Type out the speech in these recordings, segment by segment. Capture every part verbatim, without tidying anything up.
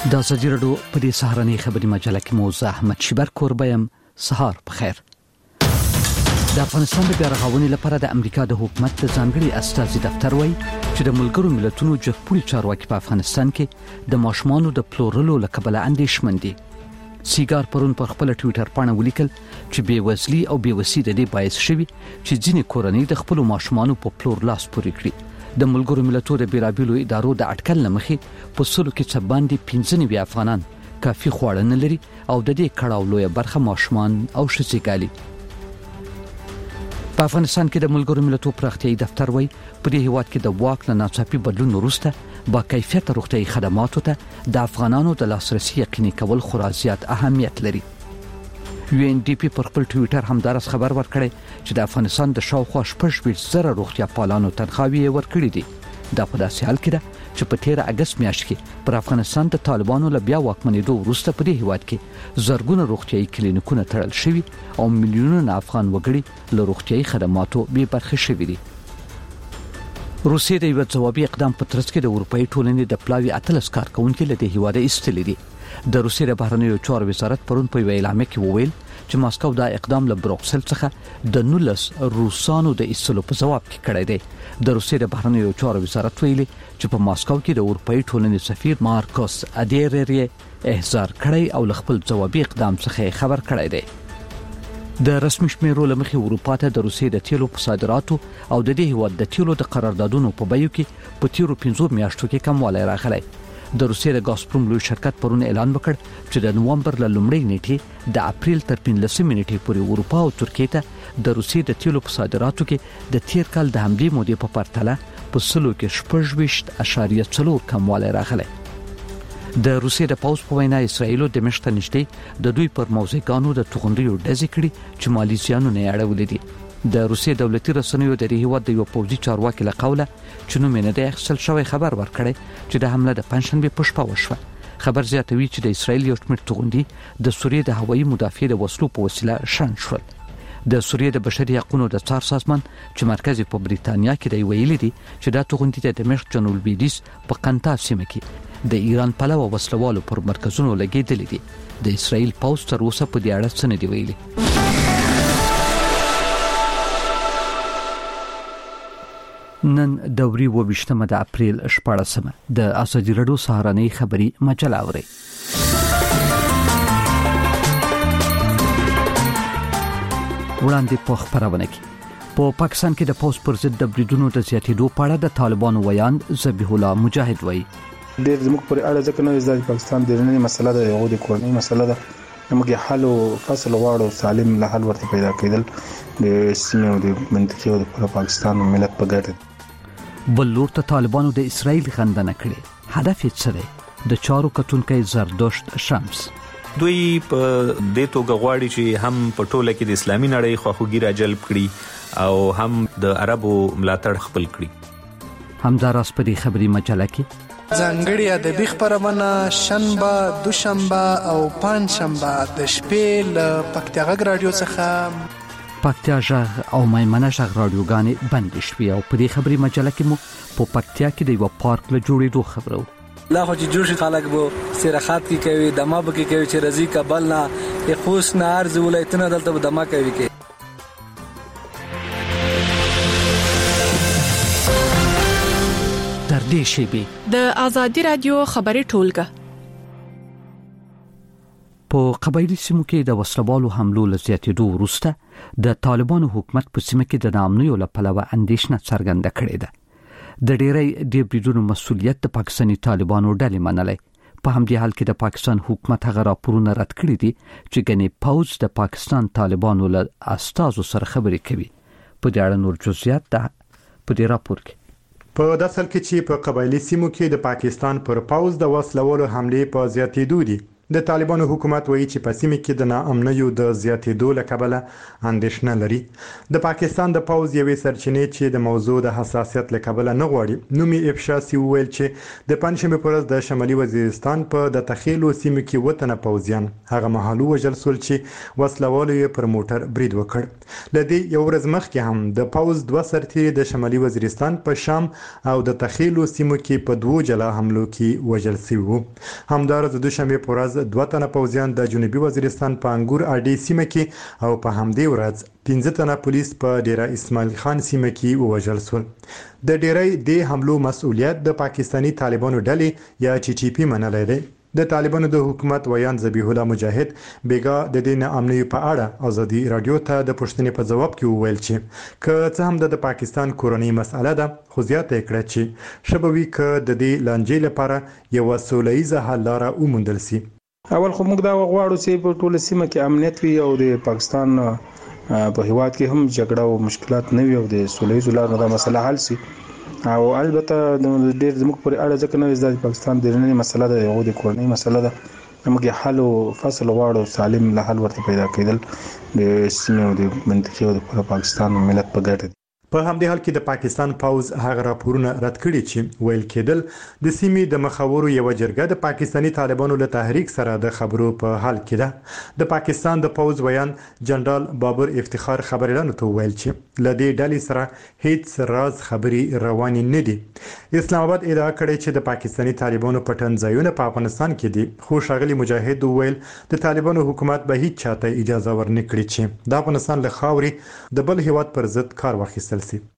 د ازادي راډیو په دې سهارنۍ خبري مجله کې موضوع احمد شیبر کوربیم سهار بخیر. د افغانستان د بیارغونې لپاره د امریکا د حکومت د ځانګړي استازي دفتر وایي چې د ملګرو ملتونو جګپوړي چارواکي په افغانستان کې د ماشومانو د پلورلو له کبله اندېښمن دي. سیګار پرون پر خپل ټوئیټر باندې ولیکل چې بېوزلي او بېوسي د دې باعث شوي چې ځینې کورنۍ د خپل ماشومانو په پلور لاس پورې کړي. د ملګرو ملتونو د بیلابېلو ادارو د اټکل لمخې په سلو کې څه باندې پنځه نوي افغانان کافي خواړه نه لري او د دې کړاو لویه برخه ماشومان او ښځې ګالي. په افغانستان کې د ملګرو ملتونو پراختیايي دفتر وایي په دې هیواد کې د واک له ناڅاپي بدلون وروسته با کیفیت روغتیايي خدماتو ته د افغانانو د لاسرسي یقیني کول خورا زیات اهمیت لري. یو ان ډي پی پر خپل ټوئیټر همدارس خبر ورکړی چې د افغانستان د شاوخوا شپږ ویشت زره روغتیا پالانو تنخواوې ورکړي دي. دا په داسې حال کې ده چې په تیر اگست میاشت کې پر افغانستان د طالبانو له بیا واکمنېدو وروسته په دې هیواد کې زرګونه روغتیايي کلینیکونه تړل شوي او میلیونونه افغان وګړي له روغتیايي خدماتو بې برخې شوي دي. روسیې د یو ځوابي اقدام په ترڅ کې د اروپאי ټولنې د پلاوي اتلس کارکونکو له دې هیواده ایستلې دي. د روسیې د بهرنیو چارو وزارت پرون په یو اعلامیه کې وویل چې ماسکو دا اقدام له بروکسل څخه د نولس روسانو د ایستلو په جواب کې کړی دی. د روسیې د بهرنیو چارو وزارت ویلي چې په ماسکو کې د اروپאי ټولنې سفیر مارکوس اډیرری احضار کړی او له خپل جوابي اقدام څخه خبر کړی دی. د رسمي شمیرو لمخې اروپا ته د روسیې د تیلو په صادراتو او د دې هیواد د تیلو د قراردادونو په بیو کې په تیرو پنځو میاشتو کې کموالی راغلی. د روسیې د ګازپروم لوی شرکت پرون اعلان وکړ چې د نومبر له لومړۍ نیټې د اپریل تر پنځلسمې نیټې پورې اروپا او ترکیې ته د روسیې د تیلو په صادراتو کې د تیر کال د همدې مودې په پرتله په سلو کې شپږ ویشت اعشاریه څلور کموالی راغلی. د روسیې د پوځ په وینا اسرائیل د دمشق ته نږدې د دوی پر موضوعګانو د توغندیو ډزې کړي چې مالي زیانونه یې اړولي دي. د روسیې دولتي رسنیو د دې هیواد د یو پوځي چارواکي له قوله چې نوم یې نه دی اخیستل شوی خبر ورکړی چې د حمله د پنجشنبې په شپه وشوه. خبر زیاتوي چې د اسرائیل یو شمېر توغندي د سوریې د هوایي مدافعې د وسلو په وسیله شنډ شول. د سوریې د بشري حقوقو د څار سازمان چې مرکز په بریتانیا کې دی ویلي دي چې دا توغندي د دمشق جنوب لویدیځ په قنطا سیمه کې د ایران پلوه وسلوالو پر مرکزونو لګېدلي دي. د اسرائیل پوځ تر اوسه په دې اړه څه نه دی ویلي. نن د وری وبشتمه د اپریل شپاړسمه د ازادي راډیو سهارنۍ خبري مجله اوري. وړاندې په خبرونه کې په پاکستان کې د پوز پر ضد د بریدونو د زیاتېدو په اړه د طالبانو ویان ذبیح الله مجاهد وایي ډېر زموږ پر اړه ځکه نو د پاکستان د رننې مسله ده یو د کورنۍ مسله ده موږ حل او فصل واړو سالم له حل ورته پیدا کېدل د سیمې او د منطقې او د پاکستان ملت په ګټه. بل لور ته طالبانو د اسرائیل غندنه کړې. هدف یې څه دی؟ د چارو کتونکي زردشت شمس دوی په دې توګه غواړي چې هم په ټوله کې د اسلامي نړۍ خواخوږي راجلب کړي او هم د عربو ملاتړ خپل کړي. همداراز په دې خبري مجله کې ځانګړي ادبي خبرونه شنبه دوشنبه او پنځشنبه د شپې له پکتیا غږ رادیو څخه پکتیا ژغ او میمنه ژغ رادیوګانې بندې شوې او په دې خبري مجله کې مو په پکتیا کې د یو پارک له جوړېدو خبرو. لا خو چې جوړ شي خلک به سیرخات کې کوي دما به کې کوي چې رضی کابل نه خوست نه ارز ولایتونه دلته به دما کوي کې تر دې شیبې د ازادي رادیو خبري ټولګه په قبایلی سیمو کې د وسلوالو حملو له زیاتېدو وروسته د طالبانو حکومت په سیمه کې د ناامنیو له پلوه اندېښنه څرګنده کړې ده. د ډېری د بریدونو مسؤلیت د پاکستاني طالبانو ډلې منلې. په همدې حال کې د پاکستان حکومت هغه راپورونه رد کړي دي چې ګنې پوز د پاکستان طالبانو له استازو سره خبرې کوي. په دې اړه نور جزئیات ده په دې راپور کې. په داسل کې چې په قبایلی سیمو کې د پاکستان پر پوز د وسلوالو حملې په زیاتېدو دي د طالبانو حکومت وایي چې په سیمه کې د ناامنیو د زیاتېدو له کبله اندېښنه لري. د پاکستان د پوز یوې سرچینې چې د موضوع د حساسیت له کبله نه غواړي نومي افشا سی ویل چې د پنځمې پر ورځ د شمالي وزیرستان په د تخیلو سیمه کې وطن پوزیان هغه مهالو وجل سول چې وسلوالو یې پر موټر برید وکړ. لدی یو ورځ مخکې هم د پوز دوه سرتیري د شمالي وزیرستان په شام او د تخیلو سیمو کې په دوه جلا حملو کې وجل شوي وو. همدارس د دوشنبه پر ورځ دوه تنه پوځیان د جنوبي وزیرستان په انګور اډي سیمه کې او په همدې ورځ پنځه تنه پولیس په ډیره اسماعیل خان سیمه کې ووژل شول. د ډیرې د حملو مسؤلیت د پاکستانی طالبانو ډلې یا ټي ټي پی منلای دی. د طالبانو د حکومت ویان ذبیح الله مجاهد بیګا د دین امنیي په اړه ازادي رادیو ته د پښتنې په جواب کې وویل چې که څه هم د پاکستان کورنۍ مسأله ده خو زیاته کړه چې شبوي ک د دې لانجې لپاره یو سولهیزه حل لاره وموندل شي. اول خو موږ دا غواړو چې په ټوله سیمه کې امنیت وي او د پاکستان په هیواد کې هم جګړه او مشکلات نه وي او د سولهیزو لارو د مسله حل شي. او البته د ډېر زموږ پر اړه ځکه نه د پاکستان د رننې مسله ده یو د کورنۍ مسله ده موږ حل او فصل غواړو سالم له حل ورته پیدا کېدل د سیمې او د منطقې او د پاکستان ملت په ګټه. په همدې حال کې د پاکستان پوز هغه راپورونه رد کړي چې ویل کېدل د سیمې د مخاورو یو جرګه د پاکستانی طالبانو له تحریک سره د خبرو په حال کې ده. د پاکستان د پوز ویان جنرال بابر افتخار خبريالانو ته ویل چې لدې ډلې سره هیڅ راز خبري رواني نه دي. اسلام آباد ادعا کړې چې د پاکستانی طالبانو پټن ځایونه په افغانستان کې دي خو شاغلي مجاهد ویل د طالبانو حکومت به هیڅ چاته اجازه ورنکړي چې د افغانستان له خاورې د بل هیواد پر ضد کار واخیستل.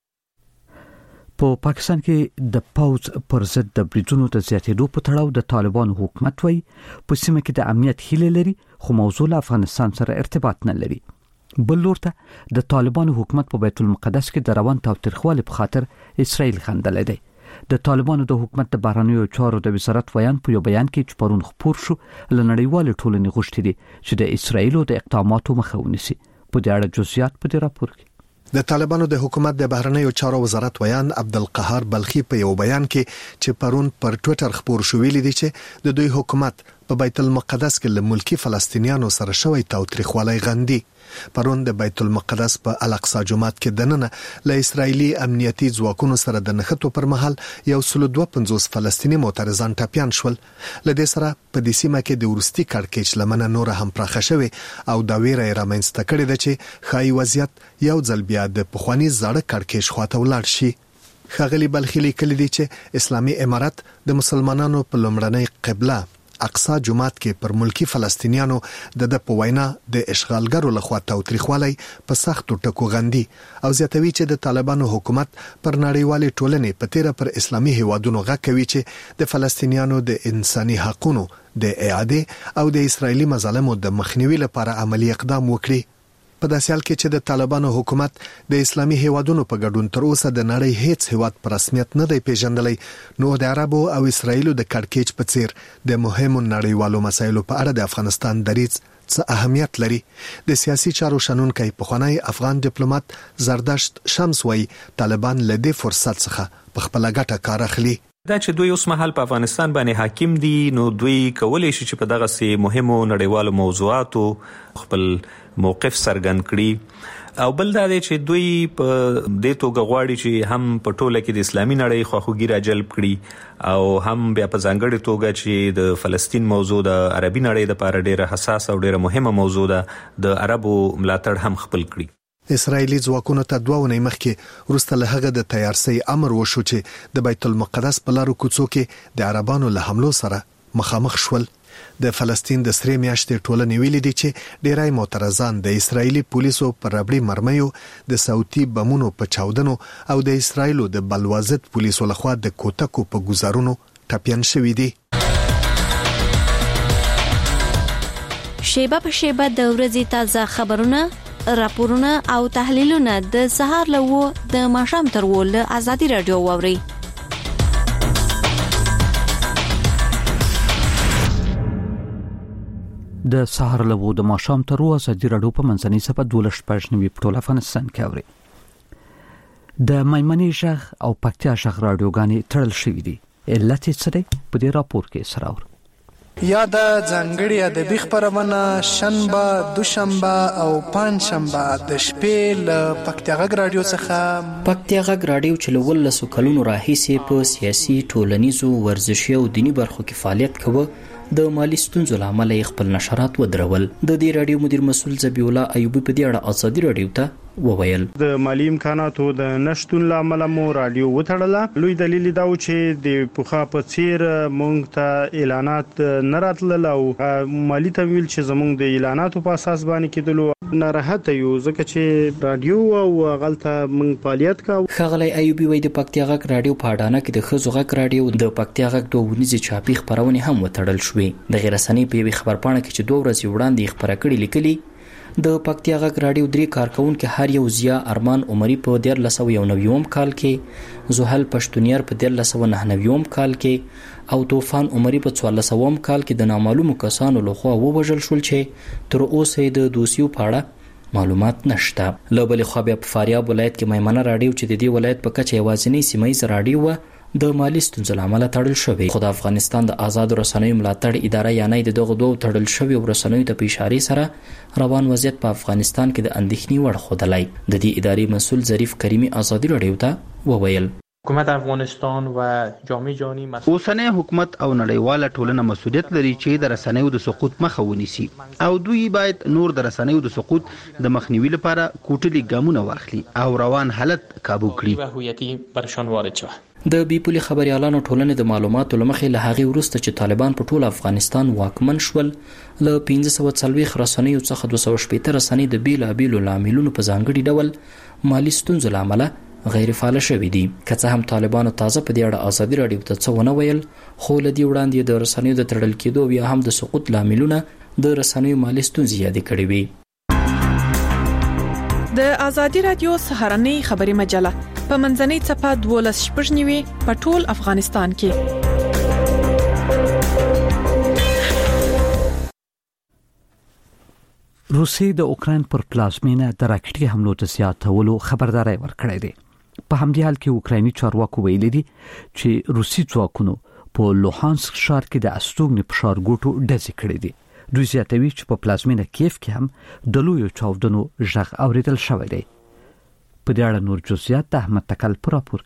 په پاکستان کې د پوز پر ضد د بریدونو د زیاتېدو په تړاو د طالبانو حکومت وایي په سیمه کې د امنیت هیله لري خو موضوع له افغانستان سره ارتباط نه لري. بل لور ته د طالبانو حکومت په بیت المقدس کې د روان تاوتریخوالي په خاطر اسرائیل خندل دی. د طالبانو د حکومت د بهرنیو چارو د وزارت ویان په یو بیان کې چې پرون خبر شو لنړیوال ټولنې غوښتي دي چې د اسرائیل د اقداماتو مخه ونیسي. په دې اړه جزئیات په دې راپور کې د طالبانو د حکومت د بهرنیو چارو وزارت ویان عبدالقهار بلخی په یو بیان کې چې پرون پر ټوئیټر خبر شو ویلي دي چې د دوی حکومت په بیت المقدس کې له ملکی فلسطینیانو سره شوی تاوتریخوالی غندي. پرون د بیت المقدس په الاقصی جومات کې دننه له اسرایلی امنیتي ځواکونو سره د نښتو پر مهال یو سل دوه پنځوس فلسطینی معترضان ټپيان شول. لدې سره په دې سیمه کې د ورستي کړکېچ لمنه نور هم پراخه شوه او دا ویره رامنځته کړې ده چې خای وضعیت یو ځل بیا د پخوانی زړه کړکېچ خواته ولاړ شي. خغلی بلخی لیکلي دي چې اسلامي امارت د مسلمانانو په لومړنۍ قبله اقصی جومات کې پر ملکی فلسطینیانو د د په وینا د اشغالګرو لخوا تاوتریخوالی په سختو ټکو غندي او زیاتوي چې د طالبانو حکومت پر نړیوالې ټولنې په تیره پر اسلامي هیوادونو غږ کوي چې د فلسطینیانو د انساني حقوقو د اعاده او د اسرایلی مظالمو د مخنیوي لپاره عملی اقدام وکړي. په داسې حال کې چې د طالبانو حکومت د اسلامي هیوادونو په ګډون تر اوسه د نړۍ هیڅ هیواد پر رسمیت نه دی پیژندلی نو د عربو او اسرایلو د کړکېچ په څیر د مهمو نړیوالو مسایلو په اړه د افغانستان دریځ څه اهمیت لري. د سیاسي چارو شنونکی پخوانی افغان ډیپلوماټ زردشت شمس وایي طالبان له دې فرصت څخه په خپله ګټه کار اخلي. دا چې دوی اوس مهال په افغانستان باندې حاکم دي نو دوی کولی شي چې په دغه سي مهمو نړیوالو موضوعاتو خپل موقف څرګند کړي او بل دا دی چې دوی په دې توګه غواړي چې هم په ټوله کې د اسلامي نړۍ خواخوږي راجلب کړي او هم بیا په ځانګړې توګه چې د فلسطین موضوع د عربي نړۍ لپاره ډیره حساس او ډیره مهمه موضوع ده د عربو ملاتړ هم خپل کړي. اسرایلی ځواکونو ته دوه ونې مخکې وروسته له هغه د تیارسي امر وشو چې د بیت المقدس په لارو کوڅو کې د عربانو له حملو سره مخامخ شول. د فلسطین د سری میاشتې ټولنې ویلي دي چې ډیرای معترضان د اسرایلی پولیسو پر ربړي مرمیو د صوتي بمونو په چاودنو او د اسرایلو د بلوازت پولیسو لخوا د کوتکو په گزارونو ټپيان شوي دي. شیبه په شیبه د ورځې تازه خبرونه راپورونه او تحلیلونه د سهار لوو د ماښام تر ول ازادي رادیو ووري. د سهار لوو د ماښام تر ول ازادي رادیو په منځنۍ صفه دولش پښنوي په ټول افغانستان کې اوري. د مېمنې شغ او پکتیا شغ رادیوګانې تړل شوې دي. علت څه دی په دې راپور کې سره اور یا د ځانګړي ادبي خپرونه شنبه دوشنبه او پنځ شنبه د شپې له پکتیا غږ رادیو څخه پکتیا غږ رادیو چې له ولسو کلونو راهیسې په سیاسي ټولنیزو ورزشي او دینی برخو کې فعالیت کوي د مالی ستونزو له امله خپل نشرات ودرول. د دې رادیو مدیر مسؤل ذبیح الله ایوبی په دې اړه ازادي رادیو ته وویل د مالی امکاناتو د نشټون له امله مو رادیو وتړله. لوی دلیل دا و چې د پوخا په څیر مونږ ته اعلانات نه راتلل او مالی تمویل چې زمونږ د اعلاناتو په اساس باندې کېدلو ناراحته یو ځکه چې رادیو او غلطه مونږ فعالیت کاوه. ښاغلی ایوبی وایي د پکتیا غږ رادیو په اډانه کې د ښځو غږ رادیو د پکتیا غږ دوه ونیزې چاپي خپرونې هم وتړل شوې. د غیرسنۍ په یوې خبرپاڼه کې چې دوه ورځې وړاندې خپره کړې لیکلي د پکتیا غږ رادیو درې کارکونکو هر یو ضیا ارمان عمری په دیارلس سوه یو نوي کال کې، زحل پښتونیر په دیارلس سوه نهه نوي کال کې او طوفان عمری په څوارلس سوه کال کې د نامعلومو کسانو لخوا ووژل شول چې تر اوسه د دوسیو په اړه معلومات نشته. له بلې خوا بیا په فاریاب ولایت کې میمنه رادیو چې د دې ولایت په کچه یوازینی سیمه ییزه رادیو وه د مالی ستونزو له امله تړل شوی. خو د افغانستان د آزادو رسنیو ملاتړ اداره یعنی د دغو دوو تړل شویو رسنیو ته په اشارې سره روان وضعیت په افغانستان کې د اندېښنې وړ ښودلی. د دې ادارې مسؤل ظریف کریمي ازادي رادیو ته وویل حکومت افغانستان و جامعه جهانی مسئول اوسنی حکومت او نړیواله ټولنه مسؤلیت لري چې د رسنیو د سقوط مخه ونیسي او دوی باید نور د رسنیو د سقوط د مخنیوي لپاره کوټلي ګامونه واخلي او روان حالت کابو کړي. هویتي برشان وارد شوه. د بي پولي خبريالانو ټولنې د معلوماتو لمخې له هغې وروسته چې طالبان په ټول افغانستان واکمن شول له پنځه سوه څلوېښت رسنیو څخه دوه سوه شپېته رسنۍ د بېلابېلو لاملونو په ځانګړي ډول مالي ستونزو له امله غیر فعاله شوي دي. که څه هم طالبانو تازه په دې اړه ازادي رادیو ته څه ونه ویل، خو له دې وړاندې د رسنیو د تړل کېدو بیا هم د سقوط لاملونه د رسنیو مالي ستونزې یادې کړې وي. د ازادي رادیو سهارنۍ خبري مجله په منځنۍ صفحه دولس شپږ نیوي په ټول افغانستان کې. روسیې د اوکراین پر پلازمینه د راکټي حملو ته زیاتولو خبرداري ورکړې ده. په همدې حال کې اوکرایني چارواکو ویلي دي چې روسي ځواکونو په لوهانسک ښار کې د استوګنې په ښارګوټو ډزې کړې دي. دوی زیاتوي چې په پلازمینه کیف کې هم د لویو چاودنو غږ اوریدل شوی دی. په دې اړه نور جزئیات د احمد تکل پر راپور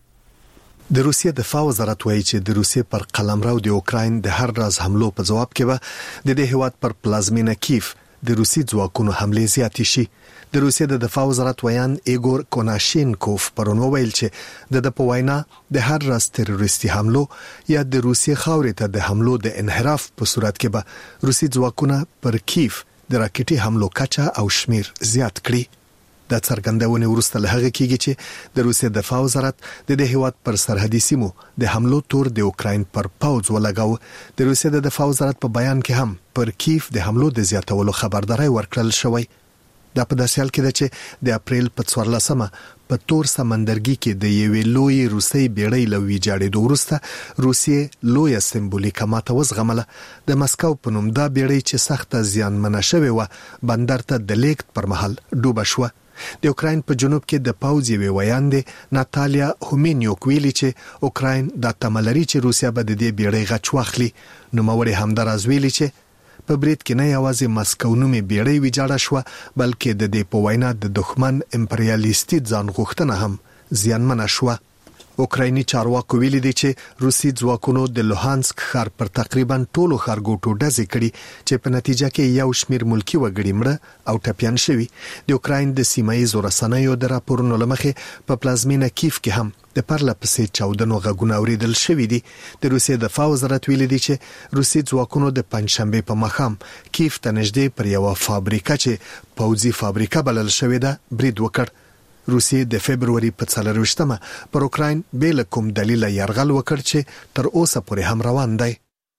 کې. د روسیې دفاع وزارت وایي چې د روسیې پر قلمرو د اوکراین د هر راز حملو په جواب کې به د دې هیواد پر پلازمینه کیف د روسي ځواکونو حمله زیاتې شي. د روسیې د دفاع وزارت ویان ایګور کوناشینکوف پرون ویل چې د د په وینا د هر راز تروریستي حملو یا د روسیې خاورې ته د حملو د انحراف په صورت کې به روسي ځواکونه پر کیف د راکټي حملو کچه او شمیر زیات کړي. د څرګندونې وروسته له هغه کېږي چې د روسیې دفاع وزارت د دې هیواد پر سرحدي سیمو د حملو تور د اوکراین پر پوځ ولګاو. د روسیې د دفاع وزارت په بیان کې هم پر کیف د حملو د زیاتولو خبرداري ورکړل شوې. دا په داسې حال کې ده چې د اپریل په څوارلسمه په تور سمندرګي کې د یوې لوی روسي بیړۍ له ویجاړېدو وروسته روسیې لویه سمبولیکه ماته وزغمله. د مسکو په نوم دا بیړۍ چې سخته زیانمنه شوې وه بندر ته د لیکت پر مهال ډوبه شوه. د اوکراین په جنوب کې د پوځ یوې ویاندې ناتالیا هومینیوک ویلي چې اوکراین د تملري چې روسیا به د دې بیړۍ غچ واخلي. نو موري همدراز ویلي چې په برید کې نه یوازې مسکو نومي بیړۍ ویجاړه شوه بلکې د دې په وینا د دښمن امپریالیستي ځان غوښتنه هم زیانمنه شوه. اوکرایني چارواکو ویلي دي چې روسي ځواکونو د لوهانسک ښار پر تقریبا ټولو ښارګوټو ډزې کړي چې په نتیجه کې یو شمیر ملکی وګړي مړه او ټپیان شوي. د اوکراین د سیمه ییزو رسنیو د راپورونو له مخې په پلازمینه کیف کې هم د پرله پسې چاودنو غږونه اوریدل شوي دي. د روسیې دفاع وزارت ویلي دي چې روسي ځواکونو د پنځشنبه په ماښام کیف ته نږدې پر یوه فابریکه چې پوځي فابریکه بلل شوې ده برید وکړ. روسیې د فبرवरी په څلرویشتمه پر اوکراین بل کوم دلیل یرغل وکړ چې تر اوسه پورې هم روان دی.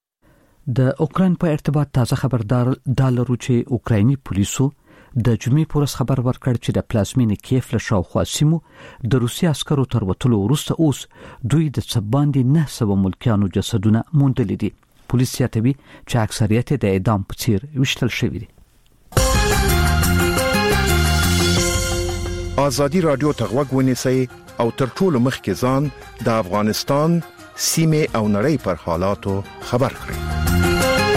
د اوکراین په ارتباط تازه خبردار دالرو چې اوکرایني پولیسو د جمعې پورس خبر ورکړ چې د پلازمینه کیف له شاوخوا سیمو د روسي عسکرو تر وتلو وروسته اوس دوی د څباندې نه سوه ملکیانو جسدونه موندل دي. پولیس یاتوي چې اکثریت د اعدام په څیر وشتل شوی دي. آزادی رادیو ته غوږ ونیسئ او تر ټولو مخکې ځان د افغانستان سیمه او نړۍ پر حالاتو خبر کړئ.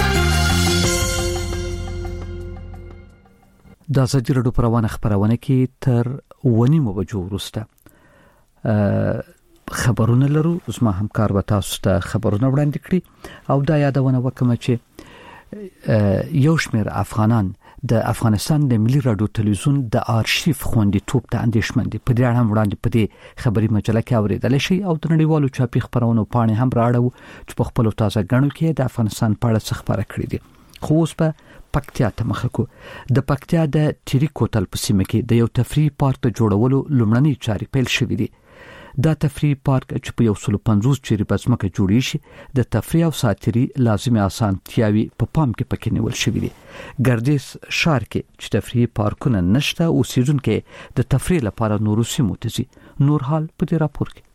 د ازادي راډیو پر روانه خبرونه کې تر ونیمو بجو وروسته خبرونه لرو. زما همکار به تاسو ته خبرونه وړاندې کړي او دا یادونه وکم چې یو شمېر افغانان د افغانستان د ملي رادیو تلویزیون د آرشیف خوندیتوب ته اندېښمن دي. په دې اړه هم وړاندې په دې خبري مجله کې اوریدل شي او د نړیوالو چاپي خبرونو پاڼې هم راړو چې په خپل تازه غنو کې د افغانستان په اړه څه خبره کړې دي. خو اوس په پکتیا ته مخ کو. د پکتیا د ټيري کوتل په سیمه کې د یو تفریحي پارک د جوړولو لومړنۍ چارې پیل شوې دي. دا تفریحي پارک چې په یو سل پنځوس چیرې بزمکه جوړی شي د تفریح او ساتيري لازمي اسانتیاوي په پام کې پکې نیول شوې دي. ګردیز ښار کې چې تفریحي پارکونه نشته او سیزون کې د تفریح لپاره نورو سیمو ته ځي. نور حال په دې راپور کې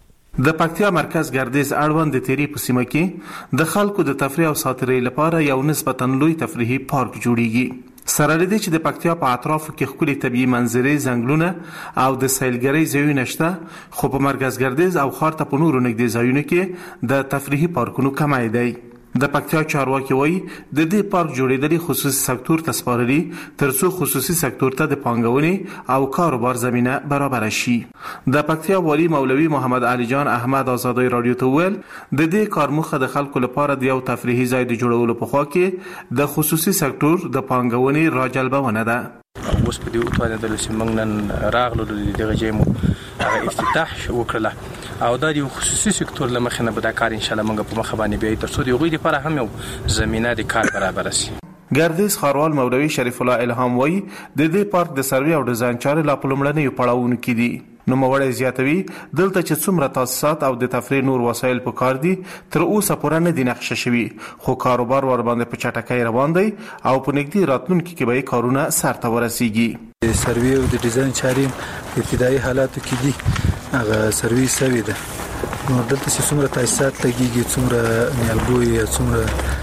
د پکتیا مرکز ګردیز اړوند د تیری په سیمه کې د خلکو د تفریح او ساتيري لپاره یو نسبتاً لوی تفریحي پارک جوړیږي. سره لدی چې د پکتیا په اطرافو کې ښکلي طبيعي منظرې، ځنګلونه او د سیلګرۍ ځایونه شته، خو په مرکز ګردیز او ښار ته په نورو نږدې ځایونو کې د تفریحي پارکونو کمی دی. د پکتیا چارواکي وایي د دې پارک جوړېدل خصوصي سکتور ته سپارلي ترڅو خصوصي سکتور ته د پانګونې او کاروبار زمينه برابر شي. د پکتیا والی مولوي محمد علي جان احمد آزادۍ رادیو ته ویل د دې کار موخه د خلکو لپاره د یو تفریحي ځای د جوړولو په خوا کې د خصوصي سکتور د پانګونې راجلبونه ده. اوس په دې وټاله د لسمنګ نن راغلو دغه جیمو افتتاح وکړه او دا د خصوصي سکتور لمخې نه به دا کار ان شاء الله موږ په مخ باندې بیا تر څو دی غوړي لپاره هم یو زمينه د کار برابر شي. ګردیز خاروال مولوي شریف الله الهام وایي د دې پارک د سروي او ډیزاین چارې لا په لومړنیو پړاوونو کې دي. نو موړی زیاتوي دلته چې څومره تاسیسات او د تفریح نور وسایل په کار دي تر اوسه پورې نه دي نقشه شوي، خو کاروبار ور باندې په چټکۍ روان دی او په نږدې راتلونکي کې به کارونه سرته ورسیږي. د سروي او د ډیزاین چارې ابتدایي حالاتو کې دي هغه سروي سوي ده. نو دلته چې څومره تاسیسات لګيږي، څومره نیالګوي، څومره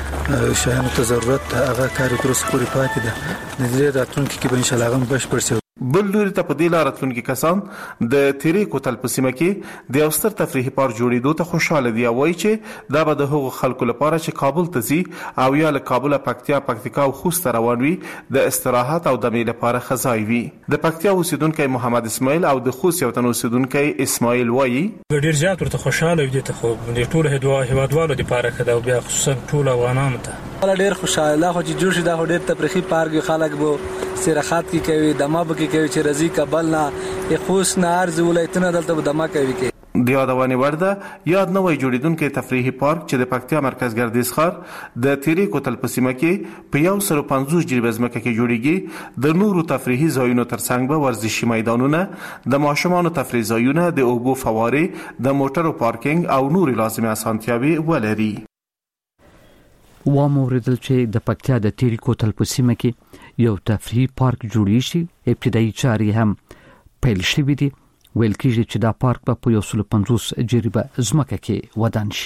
شیانو ته ضرورت هغه کار تر اوسه پورې پاتې ده. د دې راتلونکي کې به ان شاء الله هم بشپړ شي. بل لوري ته په دې لار راتلونکي کسان د تیری کوتل په سیمه کې د اوستر تفریحي پارک جوړېدو ته خوشاله دي. وایي چې دا به د هغو خلکو لپاره چې کابل ته ځي او یا له کابل پکتیا پکتیکا او خوست روان وي د استراحت او دمې لپاره خزای وي. د پکتیا اوسیدونکو محمد اسماعیل او د خوست یو تن اوسیدونکو اسماعیل وایي ډیر زیات ورته خوشاله دي ته خو د ټول هیوادوالو لپاره کده او بیا خصوصا ټول افغانانو ته ډیر خوشاله خو چې جوړ شي دا ډیر تفریحي پارک خلک بو سیرخات کی کوي دمه بکی کوي چې رضی کابل نه خوست نه ارز ولایتونه دلته دمه کوي کې د یادونه ورده یاد نوې جوړیدونکو تفریحي پارک چې د پکتیا مرکز ګردیز ښار د تیری کوتل په سیمه کې په یو سل پنځوس جریب ځمکه کې جوړیږي. د نورو تفریحي ځایونو ترڅنګ به ورزشي میدانونه، د ماشومانو تفریح ځایونه، د اوبو فوارې، د موټرو پارکینګ او نوري لازمي اسانتیاوي ولري. و موردل چې د پکتیا د تیری کوتل په سیمه کې یو تفریحي پارک جوړی شي ابتدایي چارې هم پیل شوې دي. ویل کېږي چې دا پارک په یو سل پنځوس جریبه ځمکه کې ودان شي.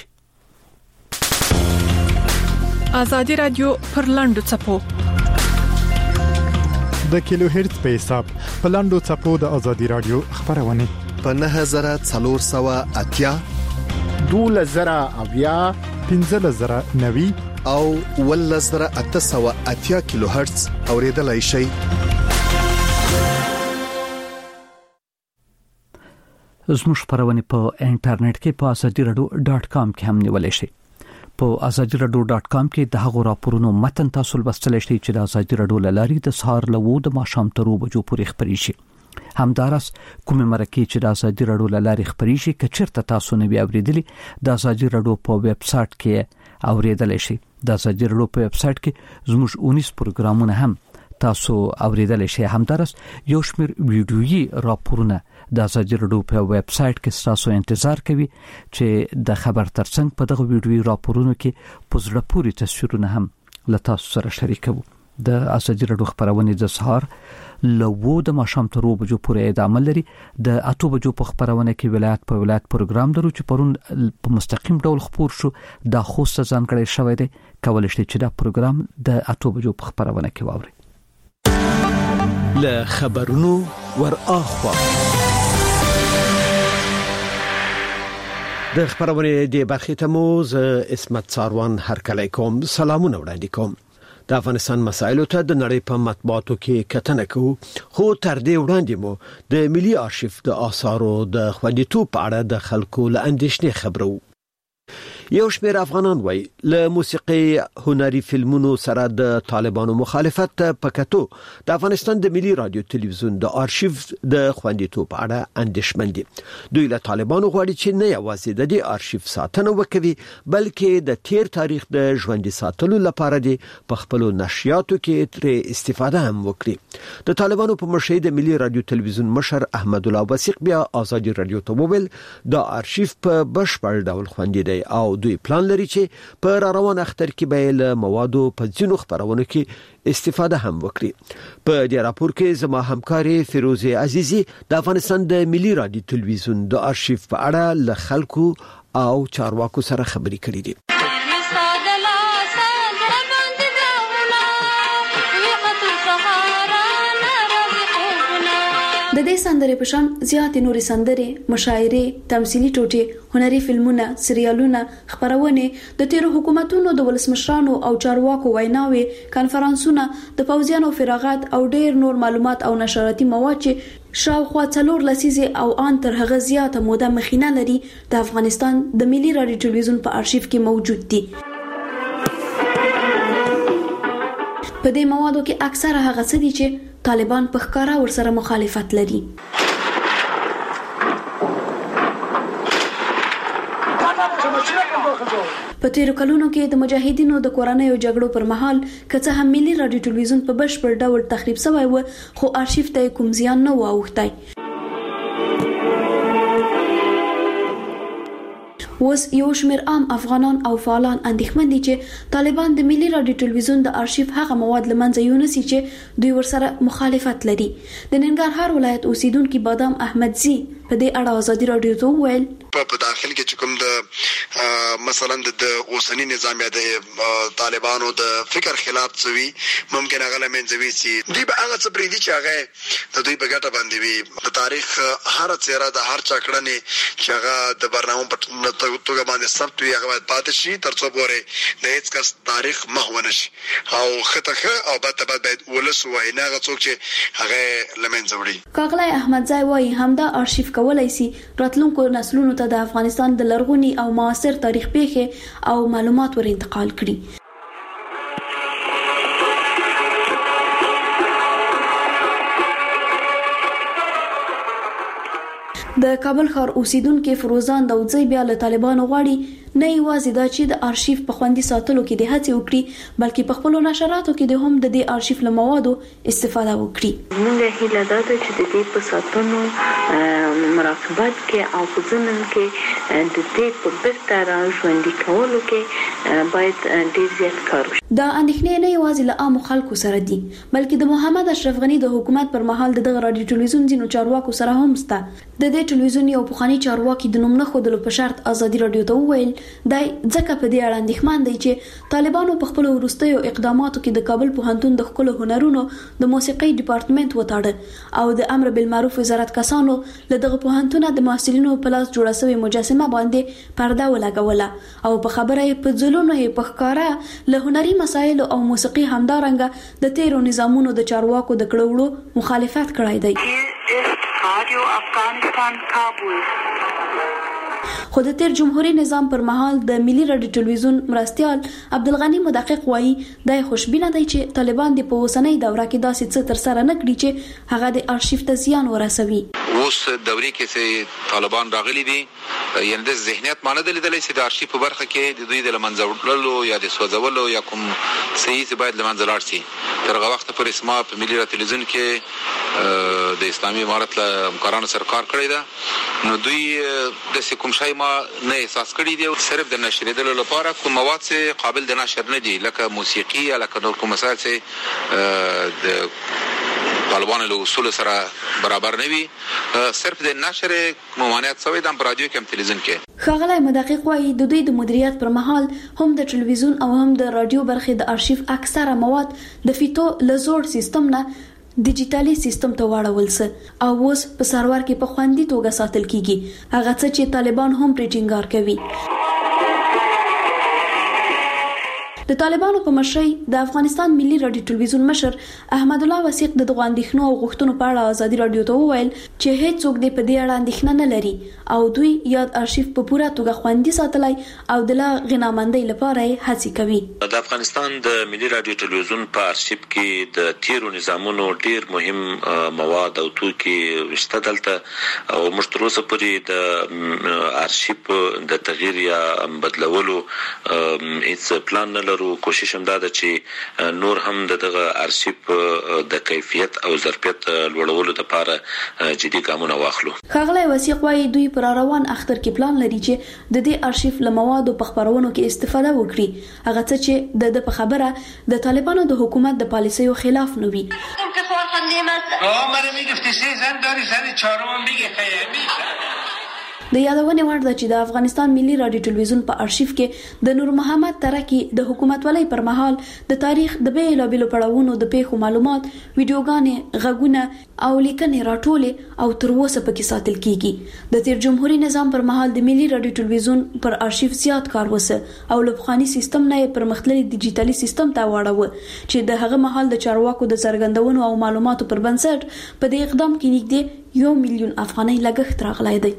ازادي رادیو پر لاندو چپو د کیلو هرتز په حساب په لاندو چپو د ازادي رادیو خبرونه په نه هزار څلور سوه اتیا دوله زره اویا پنځه زره نوي او ول زره اته سوه اتیا کیلو هرتز اوریدلای شي. زموږ خبرونه په انټرنیټ کې په ازادي رادیو ډاټ کام کې هم نیولای شئ. په ازادي رادیو ډاټ کام کې د هغو راپورونو متن تاسو لوستلی شئ چې د ازادي رادیو لاري د سهار له وو د ماښام تر وو بجو پورې خبري شي. همدارس کومه مرکه چې د ازادي رادیو لاري خبري شي کچرته تاسو نه بیا اوریدلی د ازادي رادیو په ویب سټ کې اوریدلای شئ. د ازادي رادیو په ویب سټ کې زموږ اونیس پروګرامونه هم تاسو اوریدلای شئ. همدارس یو شمېر ویډیويي راپورونه د ازادي رادیو په ویب سټ کې تاسو انتظار کوي چې د خبر ترڅنګ په دغه ویډیويي راپورونو کې پزړه پوری تصویرونه هم له تاسو سره شریکو. د ازادي رادیو خبرونه د سهار له وو د ماښام تر وو بجو پورې ادامه لري. د اته بجو په خبرونه کې ولایت په ولایت پروګرام درو چې پرون په مستقیم ډول خبر شو د خوست ځانګړی شوی دی. کولای شئ چې دا پروګرام د اته بجو په خبرونه کې واورئ. له خبرونو ور اخوا د خبرونه د برخې ته مو ز اسمت څاروان هر کله کوم سلامونه وړاندې کوم. د افغانستان مسایلو ته د نړۍ په مطبوعاتو کې کتنه کوو، خو تر دې وړاندې مو د ملي آرشیف د آثارو د خوندیتوب په اړه د خلکو له اندېښنې خبرو. یو شمېر افغانان وایي له موسیقي هنري فلمونو سره د طالبانو مخالفت په کتو د افغانستان د ملي رادیو تلویزیون د آرشیف د خوندیتوب په اړه اندېښمن دي. دوی له طالبانو غواړي چې نه یوازې د دې آرشیف ساتنه وکوي، بلکې د تیر تاریخ د ژوندي ساتلو لپاره دي په خپل نشریاتو کې ترې استفاده هم وکړي. د طالبانو په مشر د ملي رادیو تلویزیون مشر احمد الله وثیق بیا آزادي رادیو ته وویل د آرشیف په بشپړ ډول خوندي دی او دوی پلان لري چې په روان اختر کې به له موادو په ځینو خبرونو کې استفاده هم وکړي. په دې راپور کې زما همکاري فیروزه عزیزی د افغانستان د ملي رادیو تلویزیون د آرشیف په اړه له خلکو او چارواکو سره خبرې کړې دي. د دې سندرې په شان زیاتې نورې سندرې، مشاعرې، تمثيلي ټوټې، هنري فلمونه، سریالونه، خبرونه، د تیرو حکومتونو د ولسمشرانو او چارواکو ویناوې، کانفرنسونه، د پوځیانو فراغت او ډېر نور معلومات او نشراتي مواد چې شاوخوا څلور لسیزې او ان تر هغه زیاته موده مخینه لري د افغانستان د ملي رادیو تلویزیون په آرشیف کې موجود دي. په دې موادو کې اکثره هغه څه دي چې طالبان په ښکارا ورسره مخالفت لري. په تیرو کلونو کې د مجاهدینو د کورنیو جګړو پر مهال که هم ملي رادیو تلویزیون په بشپړ ډول تخریب شوی و، خو آرشیف ته کوم زیان نه و اوښتی. اوس یو شمېر عام افغانان او فعالان اندېښمن دي چې طالبان د ملي رادیو تلویزیون د آرشیف هغه مواد له منځه یونسي چې دوی ورسره مخالفت لري. د ننګرهار ولایت اوسیدونکو بادام احمدزي په دې اړه آزادي رادیو ته وویل په داخل کې چې کوم د مثلا د اوسنی نظام یا د طالبانو د فکر خلاف څوي ممکن هغه لمنځوي چې دوی به هغه څه پرې دي چې هغه د دوی په ګټه باندې وي. د تاریخ هر څیره د هر چا کړنې چې هغه د برنامه په توګه باندې ثبت وي هغه باید پاتې شي تر څو پورې د هیڅ کس تاریخ محو نشي او خطه او بعد بعد باید ولس وای نه هغه څوک چې هغه لمنځه وړي. کاغلای احمدزای وایي همدا آرشیف کولای شي راتلونکو نسلونو ته د افغانستان د لرغوني او معاصر تاریخ پیښې او معلومات ور انتقال کړي. د کابل ښار اوسیدونکو فروزان داوودزی بیا له طالبانو غواړي نه یوازې دا چې د آرشیف په خوندي ساتلو کې د هڅې وکړي بلکې په خپل نشراتو کې د هم د دې آرشیف له موادو استفاده وکړي. موږ هیله ده چې د دې په ساتلو مراقبت کې او په ضمن کې د دې په بیرته را ژوندي کولو کې باید ډیر زیات کار وشي. دا اندېښنې نه یوازې له عامو خلکو سره دي بلکې د محمد اشرف غنی د حکومت پر مهال د رادیو تلویزیون ځینو چارواکو سره هم شته. د دې تلویزیون یو پخوانی چارواکي د نوم نه خودلو په شرط آزادي رادیو ته وویل دای ځکه په دې اړه اندېښمن دی چې طالبانو په خپل وروستیو اقداماتو کې د کابل پوهنتون د خپل هنرونو د موسیقي ډپارټمنټ وټاړه او د امر بالمعروف وزارت کسانو له دغه پوهنتون د محصلینو په لاس جوړه شوی مجسمه باندې پرده ولګوله او په خبره په ځلونو په ښکارا له هنري مسایل او موسیقي همدارنګه د تیرو نظامونو د چارواکو د کړهوړو مخالفت کړای دی. رادیو افغانستان کابل. خو د تیر جمهوریت نظام پر مهال د ملي رادیو تلویزیون مرستيال عبدالغنی مدقق وایي د خوشبینه دی چې طالبان د په اوسنۍ دوره کې داسې څه تر سره نه کړي چې هغه د آرشیف ته زیان ورسوي. اوس دورې کې چې طالبان راغلي دي یعنی د ذهنیت معنی د لیدلې چې د آرشیف په برخه کې د دوی د لمنځه وړلو یا د سوځولو یا کوم صحیح چې باید لمنځه لاړ شي. تر هغه وخت پورې اسما په ملي رادیو تلویزیون کې د اسلامي امارت له همکارانو سره کار کړی ده نو دوی د کوم شای ما نه احساس کړی دی صرف د نشریدلو لپاره کوم مواد چې قابل د نشر نه دي لکه موسیقي یا لکه نور کوم مسایل چې د طالبانو له اصول سره برابر نه وي صرف د نشر ممانعت شوی د رادیو کې هم تلویزیون کې. ښاغلی مدقق وایي د دوی د مدیریت پر مهال هم د تلویزیون او هم د رادیو برخې د آرشیف اکثره مواد د فیتو لزور سیستم نه ډیجیټالي سیستم ته واړول سه او اوس په سرور کې په خوندي توګه ساتل کیږي هغه څه چې طالبان هم پرې ټینګار کوي. د طالبانو په مشرۍ د افغانستان ملي رادیو ټلویزیون مشر احمد الله وثیق د دغه اندېښنو او غوښتنو په اړه ازادي رادیو ته وویل چې هیڅ څوک دې په دې اړه اندېښنه نه لري او دوی یاد ارشیف په پوره توګه خوندي ساتلای او د لا غنامندۍ لپاره هڅې کوي. د افغانستان د ملي رادیو ټلویزیون په ارشیف کې د تیرو نظامونو ډیر مهم مواد او توکي شته دلته او موږ تر اوسه پورې د ارشیف د تغییر یا بدلولو هیڅ پلان نه لرو. کوشش هم دا ده چې نور هم دغه ارشیف د کیفیت او ظرفیت لوړولو لپاره جدي ګامونه واخلو. ښاغلی وثیق وايي دوی پر روان اختر کې پلان لري چې د دې ارشیف له موادو په خبرونو کې استفاده وکړي، هغه څه چې د په خبره د طالبانو د حکومت د پالیسیو خلاف نه وي. د یادونې وړ ده چې د افغانستان ملي رادیو ټلویزیون په ارشیف کې د نور محمد ترکی د حکومتولۍ پر مهال د تاریخ د بیلابیلو پړاوونو د پیښو معلومات، ویډیوګانې، غږونه او لیکنې راټولې او تر اوسه پکې ساتل کیږي. د تیر جمهوریت نظام پر مهال د ملي رادیو ټلویزیون پر ارشیف زیات کار وسه او له پخواني سیستم نه پر مختلف ډیجیټالي سیستم ته واړوه چې د هغه مهال د چارواکو د څرګندونو او معلوماتو پر بنسټ په دې اقدام کې نږدې یو میلیون افغانۍ لګښت راغلی دی.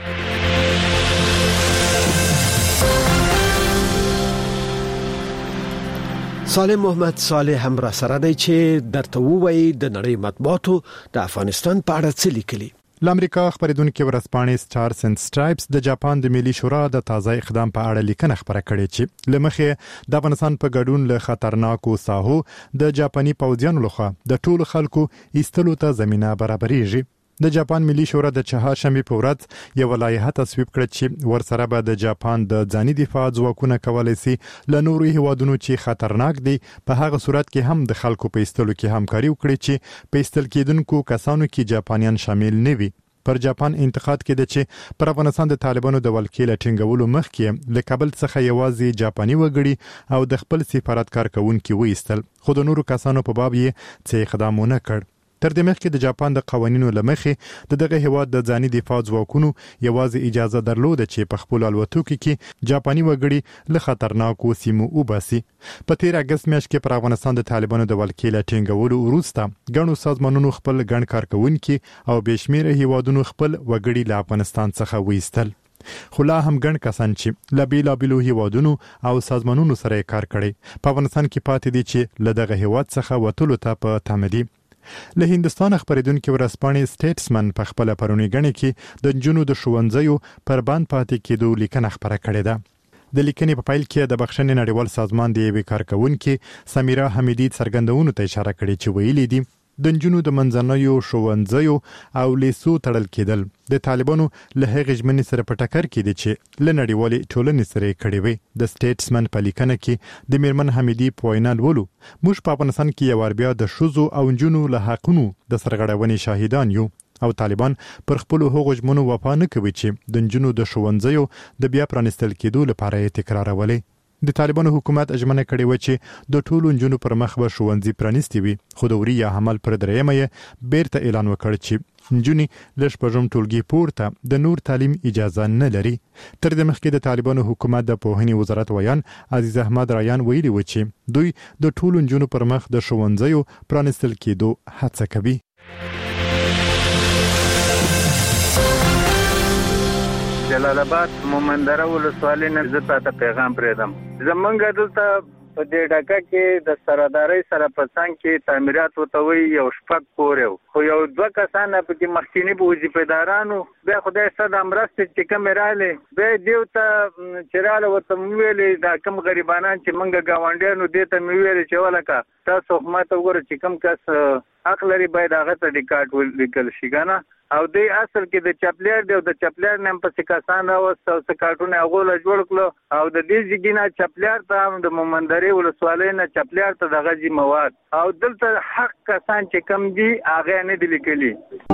صالح محمد صالح هم را سره دی چې درته ووایي د نړۍ مطبوعاتو د افغانستان په اړه څه لیکلي. د امریکا خبرېدونکو ورځپاڼې سټارز اند سټرایپس د جاپان د ملي شورا د تازه اقدام په اړه لیکنه خبره کړې چې لمخې د افغانستان په ګډون له خطرناکو ساحو د جاپاني پوځیانو لخوا د ټولو خلکو ایستلو ته زمينه برابرېږي. د جاپان ملي شورا د چهارشنبه په ورځ یو لایحه تصویب کړه چې ورسره به د جاپان د ځاني دفاع ځواکونه کولای شي له نورو هیوادونو چې خطرناک دي په هغه صورت کې هم د خلکو په ایستلو کې همکاري وکړي چې په ایستل کېدونکو کسانو کې جاپانیان شامل نه وي. پر جاپان انتقاد کېده چې پر افغانستان د طالبانو د ولکې له ټینګولو مخکې له کابل څخه یوازې جاپاني وګړي او د خپل سفارت کارکونکو وایستل، خو د نورو کسانو په باب یې څه اقدام ونه کړ. تر دې مخکې د جاپان د قوانینو لمخې د دغه هیواد د ځاني دفاع ځواکونو یوازې اجازه درلوده چې په خپل الوتکو کې جاپاني وګړي له خطرناکو سیمو وباسي. په تیر اگست میاشت کې پر افغانستان د طالبانو د ولکې له ټینګولو وروسته ګڼو سازمانونو خپل ګڼ کارکونکي او بشمیره هیوادونو خپل وګړي له افغانستان څخه وایستل. خو لا هم ګڼ کسان چې له بیلابیلو هیوادونو او سازمانونو سره کار کړي په افغانستان کې پاتې دي چې له دغه هیواد څخه وتلو ته په تمه دي. له هندستان خبرېدونکو ورځپاڼې سټیټسمن په خپل پرونی غنې کې د جنونو د ښوونځیو پر باندې پاتې کېدو لیکنه خبره کړې ده. د لیکنې په پایل کې د بخښنې نړیوال سازمان د یوې کارکونکو سمیرا حمیدی څرګندونو ته اشاره کړې چې ویلي دي د جنونو د منځنوي ښوونځیو او لیسو تړل کېدل د طالبانو له هغې ژمنې سره په ټکر کې دي چې له نړیوالې ټولنې سره یې کړې وي. د سټیټسمن په لیکنه کې د میرمن حمیدی په وینا لولو موږ په افغانستان کې یو بیا د ښځو او نجونو له حقونو د سرغړونې شاهدان یو او طالبان پر خپل هغو ژمنو وفا نه کوي چې د نجونو د ښوونځیو د بیا پرانستل کېدو لپاره یې تکرارولې. د طالبانو حکومت اجمنه کړې و چې د ټولو نجونو پر مخ به ښوونځي پرانیستي وي، خو د وریا حمل پر درېیمه یې بیرته اعلان وکړ چې نجونې له شپږم ټولګي پورته د نور تعلیم اجازه نه لري. تر دې مخکې د طالبانو حکومت د پوهنې وزارت ویان عزیز احمد رایان ویلي و چې دوی د ټولو نجونو پر مخ د ښوونځیو پرانیستل کېدو هڅه کوي. جلال آباد مومندره ولسوالۍ نه زه تاسو پیغام پرېدم. زمونږ دلته په دې ډکه کې د سردارۍ سره په څنګ کې تعمیرات وتوي یو شپږ کور یو خو یو دوه کسان په کې مخکینی وظیفه‌دارانو بیا خدای ستاسو امرسته چې کوم رااله به دیو ته چراله وته ویلې دا کم غریبانان چې منګه گاونډیانو دې ته ویلې چې ولکه تاسو حکومت وګورئ چې کم کس حق لري باید هغه ته ریکارډ ولیکل شي کنه او د اصل کې د چپلیر دی او د چپلیر نیم په کسان راوست او سکاټونه غوله جوړ کړو او د دې ځګینه چپلیر ته د مومندري ولسوالۍ نه چپلیر ته د غږی مواد او دلته حق کسان چې کم دي هغه نه دي لیکلي.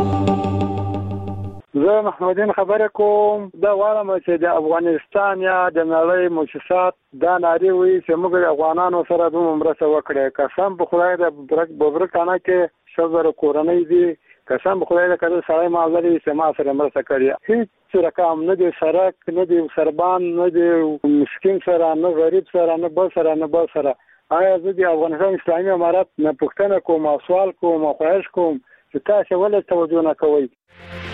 زه محمدین خبره کوم دا وایم چې د افغانستان یا د نړۍ مؤسسات دا ناری وي چې موږ افغانانو سره دوه مرسته وکړي. قسم په خدای د برک ببرکانه کې شوزر کورنۍ دي قسم په خدای د کړه سړی مالري چې ما سره مرسته کړی هیڅ هیڅ رقم نه دی سرک نه دی سربان نه دی مسکین سره نه غریب سره نه بل سره نه بل سره. آیا زه د افغانستان اسلامي امارت نه پوښتنه کوم او سوال کوم او خواهش کوم چې تاسو ولې توجه نه کوئ؟